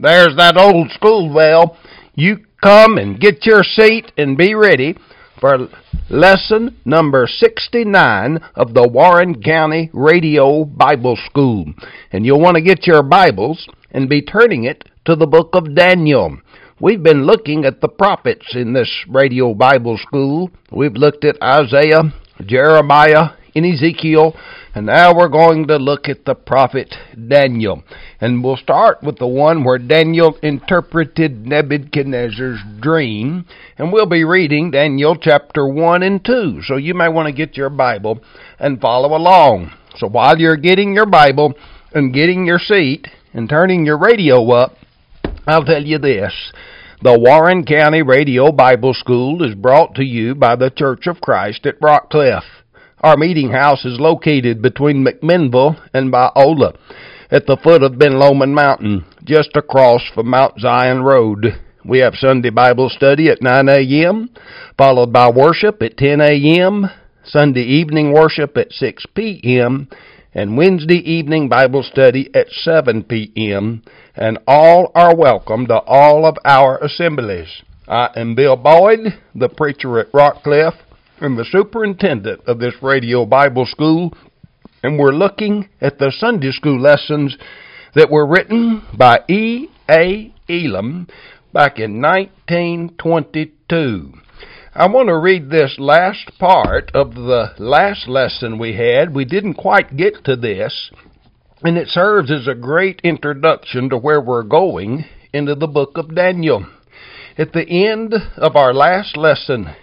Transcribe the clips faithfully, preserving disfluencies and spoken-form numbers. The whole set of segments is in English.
There's that old school bell. You come and get your seat and be ready for lesson number sixty-nine of the Warren County Radio Bible School. And you'll want to get your Bibles and be turning it to the book of Daniel. We've been looking at the prophets in this Radio Bible School. We've looked at Isaiah, Jeremiah, and Ezekiel, and now we're going to look at the prophet Daniel. And we'll start with the one where Daniel interpreted Nebuchadnezzar's dream, and we'll be reading Daniel chapter one and two. So you may want to get your Bible and follow along. So while you're getting your Bible and getting your seat and turning your radio up, I'll tell you this. The Warren County Radio Bible School is brought to you by the Church of Christ at Rockcliffe. Our meeting house is located between McMinnville and Biola at the foot of Ben Lomond Mountain, just across from Mount Zion Road. We have Sunday Bible study at nine a.m., followed by worship at ten a.m., Sunday evening worship at six p.m., and Wednesday evening Bible study at seven p.m., and all are welcome to all of our assemblies. I am Bill Boyd, the preacher at Rockcliffe, and the superintendent of this Radio Bible School, and we're looking at the Sunday school lessons that were written by E A. Elam back in nineteen twenty-two. I want to read this last part of the last lesson we had. We didn't quite get to this, and it serves as a great introduction to where we're going into the book of Daniel. At the end of our last lesson,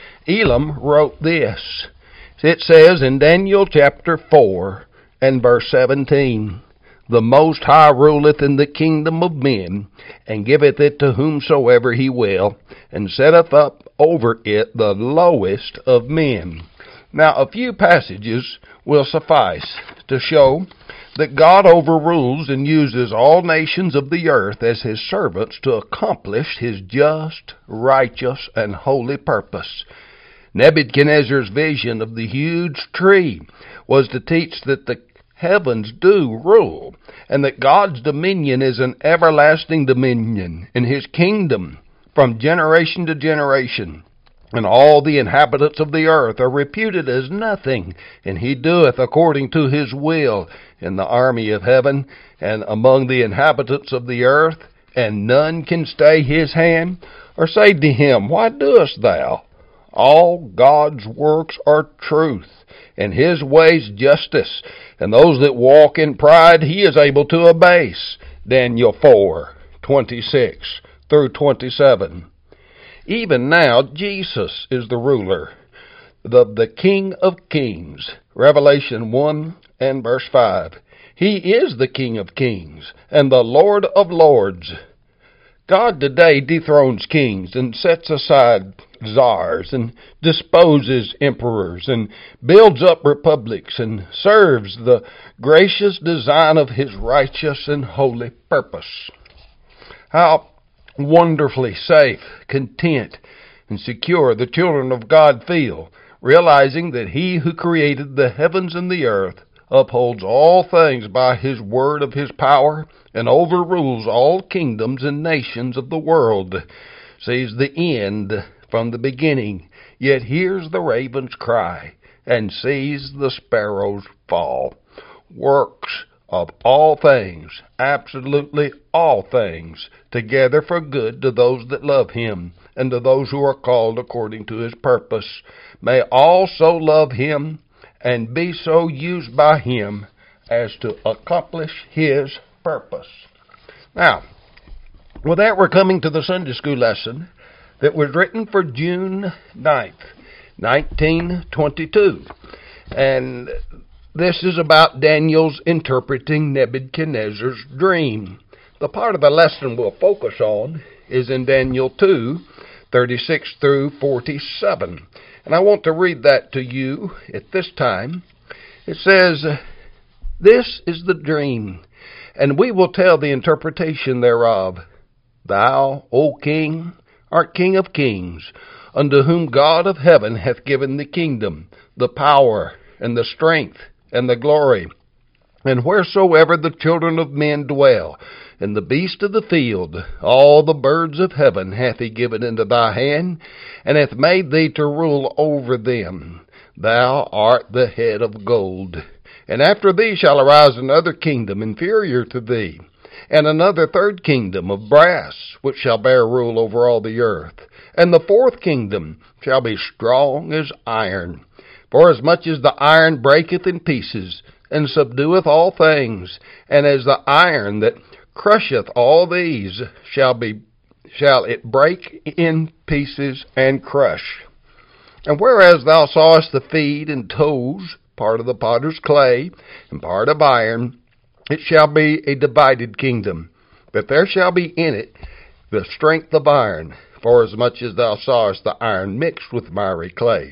Elam wrote this. It says in Daniel chapter four and verse seventeen, "The Most High ruleth in the kingdom of men, and giveth it to whomsoever he will, and setteth up over it the lowest of men." Now, a few passages will suffice to show that God overrules and uses all nations of the earth as his servants to accomplish his just, righteous, and holy purpose. Nebuchadnezzar's vision of the huge tree was to teach that the heavens do rule, and that God's dominion is an everlasting dominion, and his kingdom from generation to generation. And all the inhabitants of the earth are reputed as nothing, and he doeth according to his will in the army of heaven and among the inhabitants of the earth, and none can stay his hand, or say to him, Why doest thou? All God's works are truth, and his ways justice, and those that walk in pride he is able to abase. Daniel four, twenty-six through twenty-seven. Even now Jesus is the ruler, the, the King of kings. Revelation one and verse five. He is the King of kings and the Lord of lords. God today dethrones kings and sets aside czars and disposes emperors and builds up republics and serves the gracious design of his righteous and holy purpose. How wonderfully safe, content, and secure the children of God feel, realizing that he who created the heavens and the earth upholds all things by his word of his power, and overrules all kingdoms and nations of the world, sees the end from the beginning, yet hears the ravens cry, and sees the sparrows fall. Works of all things, absolutely all things, together for good to those that love him, and to those who are called according to his purpose. May all so love him, and be so used by him as to accomplish his purpose. Now, with that, we're coming to the Sunday school lesson that was written for June ninth, nineteen twenty-two. And this is about Daniel's interpreting Nebuchadnezzar's dream. The part of the lesson we'll focus on is in Daniel two, thirty-six through forty-seven. And I want to read that to you at this time. It says, This is the dream, and we will tell the interpretation thereof. Thou, O king, art King of kings, unto whom God of heaven hath given the kingdom, the power, and the strength, and the glory. And wheresoever the children of men dwell, and the beasts of the field, all the birds of heaven hath he given into thy hand, and hath made thee to rule over them. Thou art the head of gold. And after thee shall arise another kingdom inferior to thee, and another third kingdom of brass, which shall bear rule over all the earth. And the fourth kingdom shall be strong as iron. For as much as the iron breaketh in pieces, and subdueth all things, and as the iron that crusheth all these, shall be shall it break in pieces and crush. And whereas thou sawest the feet and toes, part of the potter's clay, and part of iron, it shall be a divided kingdom, but there shall be in it the strength of iron, forasmuch as thou sawest the iron mixed with miry clay.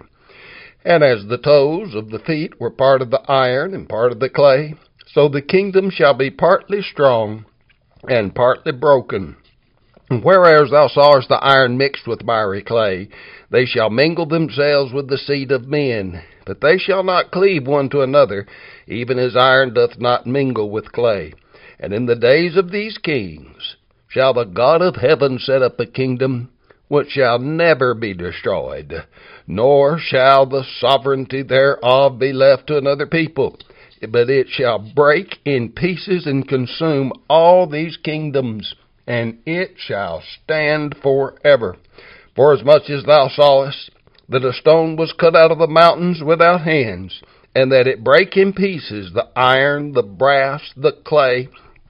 And as the toes of the feet were part of the iron and part of the clay, so the kingdom shall be partly strong and partly broken. And whereas thou sawest the iron mixed with miry clay, they shall mingle themselves with the seed of men, but they shall not cleave one to another, even as iron doth not mingle with clay. And in the days of these kings shall the God of heaven set up a kingdom which shall never be destroyed, nor shall the sovereignty thereof be left to another people, but it shall break in pieces and consume all these kingdoms, and it shall stand forever. Forasmuch as thou sawest that a stone was cut out of the mountains without hands, and that it brake in pieces the iron, the brass, the clay,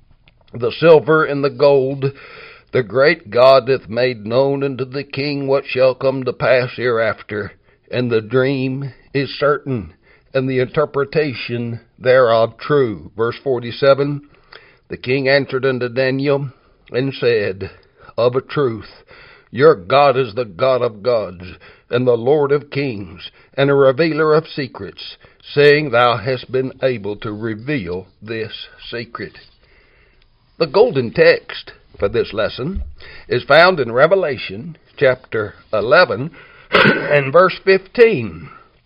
the silver, and the gold, the great God hath made known unto the king what shall come to pass hereafter, and the dream is certain, and the interpretation thereof true. Verse forty-seven, the king answered unto Daniel, and said, Of a truth, your God is the God of gods, and the Lord of kings, and a revealer of secrets, saying thou hast been able to reveal this secret. The golden text for this lesson is found in Revelation chapter eleven and verse fifteen.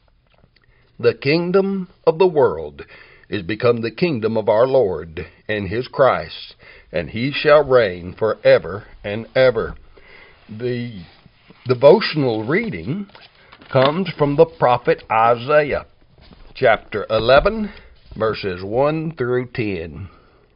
The kingdom of the world is become the kingdom of our Lord and his Christ, and he shall reign forever and ever. The devotional reading comes from the prophet Isaiah, chapter eleven, verses one through ten.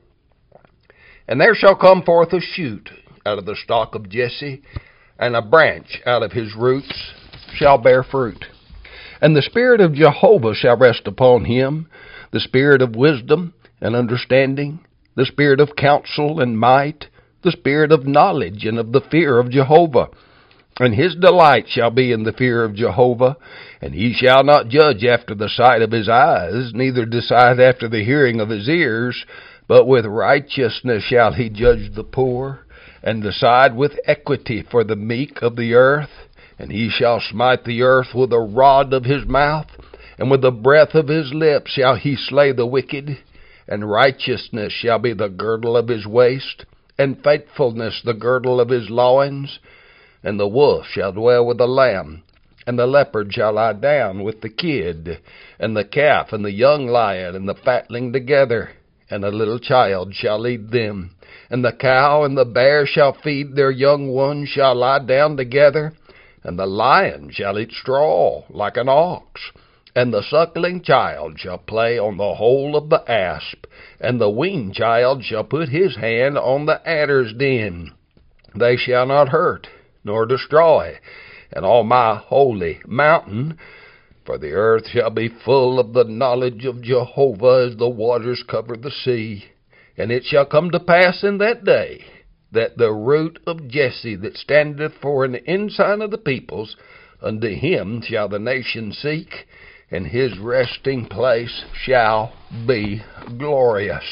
And there shall come forth a shoot out of the stock of Jesse, and a branch out of his roots shall bear fruit. And the Spirit of Jehovah shall rest upon him, the Spirit of wisdom and understanding, the Spirit of counsel and might, the Spirit of knowledge and of the fear of Jehovah. And his delight shall be in the fear of Jehovah, and he shall not judge after the sight of his eyes, neither decide after the hearing of his ears, but with righteousness shall he judge the poor, and decide with equity for the meek of the earth. And he shall smite the earth with a rod of his mouth, and with the breath of his lips shall he slay the wicked. And righteousness shall be the girdle of his waist, and faithfulness the girdle of his loins. And the wolf shall dwell with the lamb, and the leopard shall lie down with the kid, and the calf and the young lion and the fatling together. And a little child shall lead them. And the cow and the bear shall feed their young ones, shall lie down together. And the lion shall eat straw like an ox. And the suckling child shall play on the hole of the asp. And the weaned child shall put his hand on the adder's den. They shall not hurt nor destroy in all my holy mountain. For the earth shall be full of the knowledge of Jehovah as the waters cover the sea. And it shall come to pass in that day that the root of Jesse that standeth for an ensign of the peoples, unto him shall the nation seek, and his resting place shall be glorious.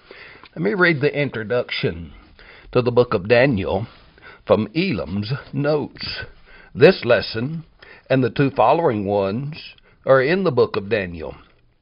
Let me read the introduction to the book of Daniel from Elam's notes. This lesson and the two following ones are in the book of Daniel.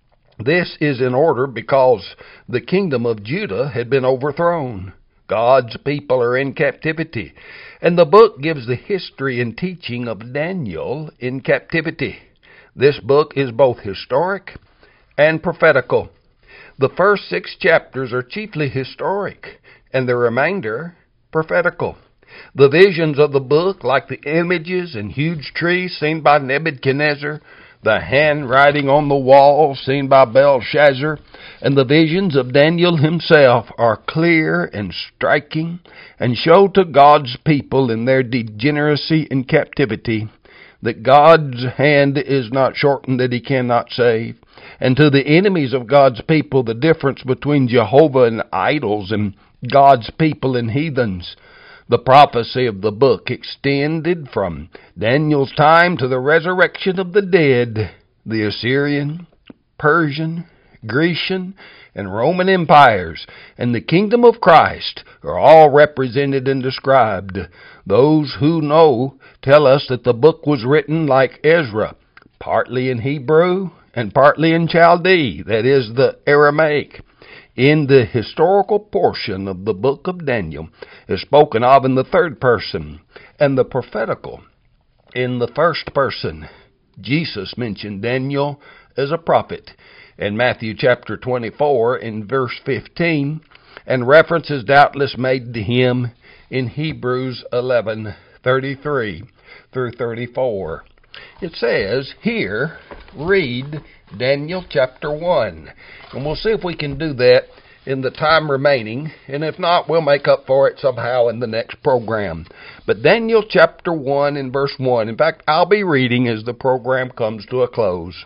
This is in order because the kingdom of Judah had been overthrown. God's people are in captivity, and the book gives the history and teaching of Daniel in captivity. This book is both historic and prophetical. The first six chapters are chiefly historic, and the remainder prophetical. The visions of the book, like the images and huge trees seen by Nebuchadnezzar, the handwriting on the wall seen by Belshazzar, and the visions of Daniel himself, are clear and striking, and show to God's people in their degeneracy and captivity that God's hand is not shortened that he cannot save, and to the enemies of God's people the difference between Jehovah and idols and God's people and heathens. The prophecy of the book extended from Daniel's time to the resurrection of the dead. The Assyrian, Persian, Grecian, and Roman empires and the kingdom of Christ are all represented and described. Those who know tell us that the book was written like Ezra, partly in Hebrew and partly in Chaldee, that is, the Aramaic. In the historical portion of the book of Daniel is spoken of in the third person, and the prophetical in the first person. Jesus mentioned Daniel as a prophet in Matthew chapter twenty-four in verse fifteen, and reference is doubtless made to him in Hebrews eleven thirty-three through thirty-four. It says here, read Daniel chapter one. And we'll see if we can do that in the time remaining, and if not, we'll make up for it somehow in the next program. But Daniel chapter one and verse one. In fact, I'll be reading as the program comes to a close.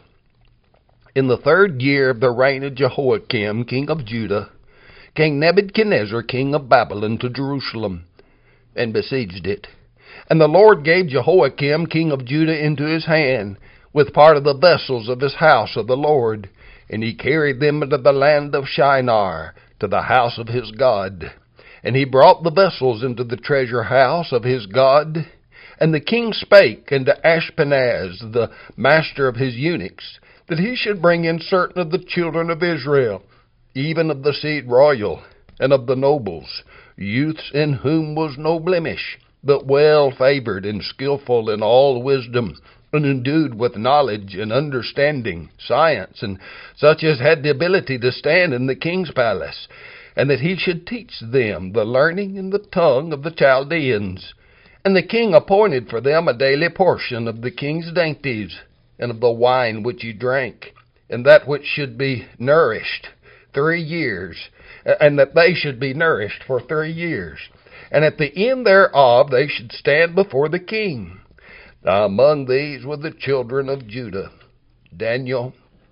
In the third year of the reign of Jehoiakim, king of Judah, came Nebuchadnezzar, king of Babylon, to Jerusalem, and besieged it. And the Lord gave Jehoiakim, king of Judah, into his hand, with part of the vessels of his house of the Lord, and he carried them into the land of Shinar, to the house of his God. And he brought the vessels into the treasure house of his God. And the king spake unto Ashpenaz, the master of his eunuchs, that he should bring in certain of the children of Israel, even of the seed royal, and of the nobles, youths in whom was no blemish, but well favored and skillful in all wisdom, and endued with knowledge and understanding, science, and such as had the ability to stand in the king's palace, and that he should teach them the learning and the tongue of the Chaldeans. And the king appointed for them a daily portion of the king's dainties, and of the wine which he drank, and that which should be nourished three years, and that they should be nourished for three years. And at the end thereof they should stand before the king. Now among these were the children of Judah, Daniel,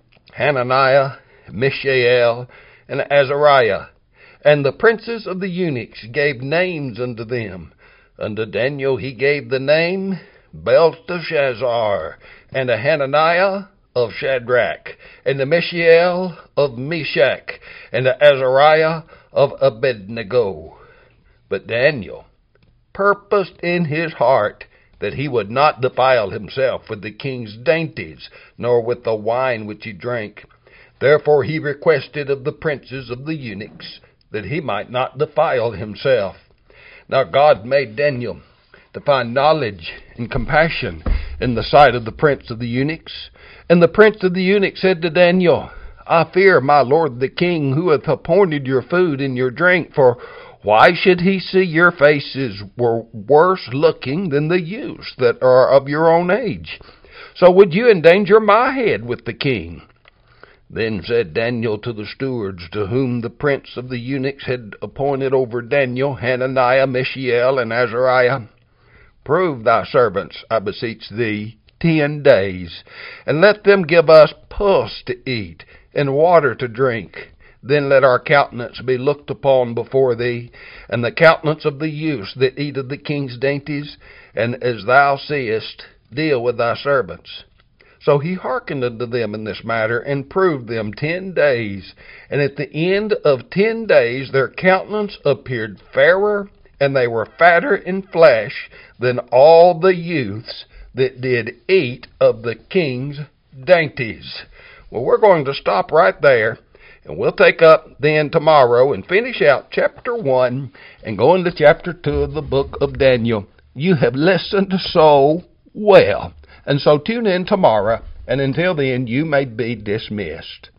Hananiah, Mishael, and Azariah. And the princes of the eunuchs gave names unto them. Unto Daniel he gave the name Belteshazzar, and to Hananiah of Shadrach, and to Mishael of Meshach, and to Azariah of Abednego. But Daniel purposed in his heart that he would not defile himself with the king's dainties, nor with the wine which he drank. Therefore he requested of the princes of the eunuchs that he might not defile himself. Now God made Daniel to find knowledge and compassion in the sight of the prince of the eunuchs. And the prince of the eunuchs said to Daniel, I fear my lord the king, who hath appointed your food and your drink, for why should he see your faces were worse looking than the youths that are of your own age? So would you endanger my head with the king? Then said Daniel to the stewards, to whom the prince of the eunuchs had appointed over Daniel, Hananiah, Mishael, and Azariah, Prove thy servants, I beseech thee, ten days, and let them give us pulse to eat, and water to drink. Then let our countenance be looked upon before thee, and the countenance of the youths that eat of the king's dainties, and as thou seest, deal with thy servants. So he hearkened unto them in this matter, and proved them ten days. And at the end of ten days their countenance appeared fairer, and they were fatter in flesh than all the youths that did eat of the king's dainties. Well, we're going to stop right there, and we'll take up then tomorrow and finish out chapter one and go into chapter two of the book of Daniel. You have listened so well. And so tune in tomorrow, and until then, you may be dismissed.